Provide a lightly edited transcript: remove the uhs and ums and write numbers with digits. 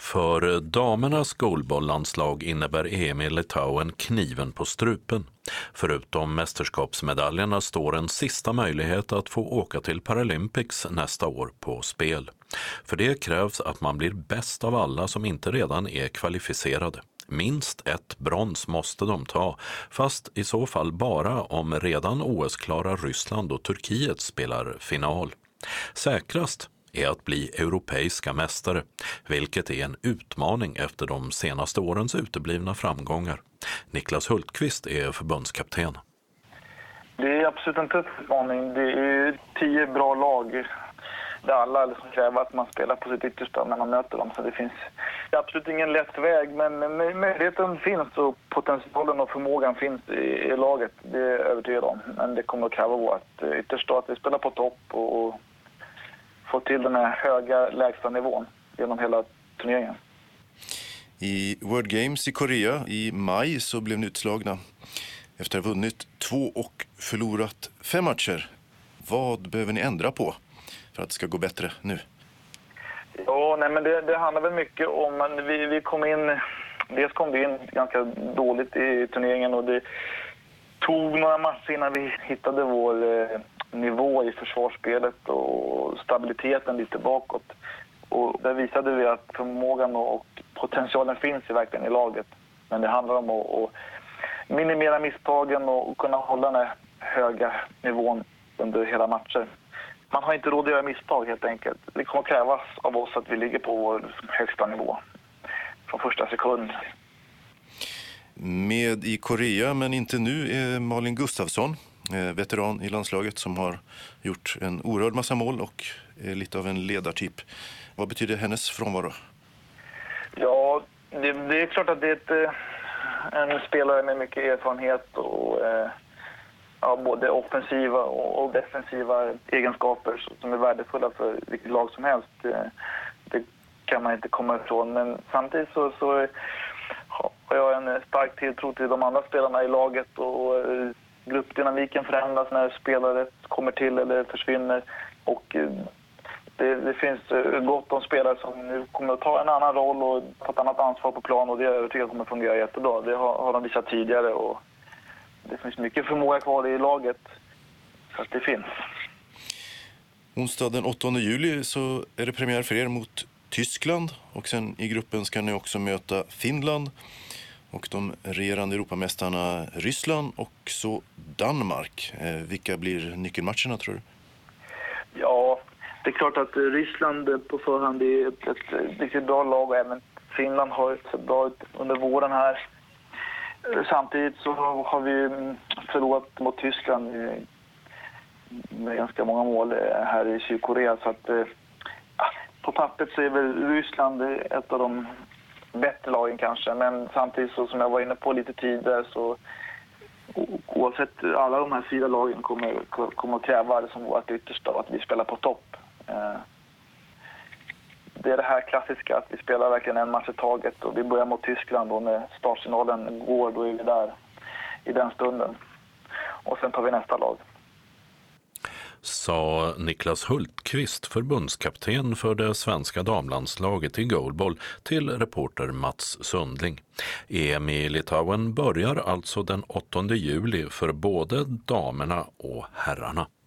För damernas goalballlandslag innebär EM i Litauen kniven på strupen. Förutom mästerskapsmedaljerna står en sista möjlighet att få åka till Paralympics nästa år på spel. För det krävs att man blir bäst av alla som inte redan är kvalificerade. Minst ett brons måste de ta, fast i så fall bara om redan OS-klara Ryssland och Turkiet spelar final. Säkrast är att bli europeiska mästare, vilket är en utmaning efter de senaste årens uteblivna framgångar. Niklas Hultqvist är förbundskapten. Det är absolut en tuff utmaning. Det är 10 bra lag där alla liksom kräver att man spelar på sitt yttersta när man möter dem. Så det finns absolut ingen lätt väg, men möjligheten finns och potentialen och förmågan finns i laget. Det är jag övertygad om. Men det kommer att kräva vårt yttersta att vi spelar på topp och få till den här höga lägsta nivån genom hela turneringen. I World Games i Korea i maj så blev ni utslagna efter att ha vunnit 2 och förlorat 5 matcher. Vad behöver ni ändra på för att det ska gå bättre nu? Ja, nej, men det handlar väl mycket om att vi kom in, dels kom vi in ganska dåligt i turneringen och det tog några matcher innan vi hittade vår nivå i försvarsspelet och stabiliteten lite bakåt. Och där visade vi att förmågan och potentialen finns verkligen i laget. Men det handlar om att minimera misstagen och kunna hålla den här höga nivån under hela matcher. Man har inte råd att göra misstag helt enkelt. Det kommer krävas av oss att vi ligger på vår högsta nivå från första sekund. Med i Korea, men inte nu, är Malin Gustafsson, veteran i landslaget som har gjort en oerhörd massa mål och är lite av en ledartyp. Vad betyder hennes frånvaro? Ja, det är klart att det är en spelare med mycket erfarenhet och både offensiva och defensiva egenskaper som är värdefulla för vilket lag som helst. Det kan man inte komma ifrån. Men samtidigt så har jag en stark tilltro till de andra spelarna i laget och gruppdynamiken förändras när spelare kommer till eller försvinner. Och det finns gott om spelare som nu kommer att ta en annan roll och ta ett annat ansvar på plan och det är jag övertygad kommer att fungera jättebra. Det har de visat tidigare och det finns mycket förmåga kvar i laget så att det finns. Onsdag den 8 juli så är det premiär för er mot Tyskland och sen i gruppen ska ni också möta Finland och de regerande Europamästarna Ryssland och så Danmark. Vilka blir nyckelmatcherna tror du? Ja, det är klart att Ryssland på förhand är ett riktigt bra lag och även Finland har sett bra ut under våren här. Samtidigt så har vi förlorat mot Tyskland med ganska många mål här i Sydkorea. Så att på pappret så är väl Ryssland ett av de bättre lagen kanske. Men samtidigt så som jag var inne på lite tidigare så oavsett alla de här 4 lagen kommer att kräva det som vårt yttersta att vi spelar på topp. Det är det här klassiska att vi spelar verkligen en match i taget och vi börjar mot Tyskland och när startsignalen går då är vi där i den stunden. Och sen tar vi nästa lag. Sa Niklas Hultqvist, förbundskapten för det svenska damlandslaget i goalball till reporter Mats Sundling. EM i Litauen börjar alltså den 8 juli för både damerna och herrarna.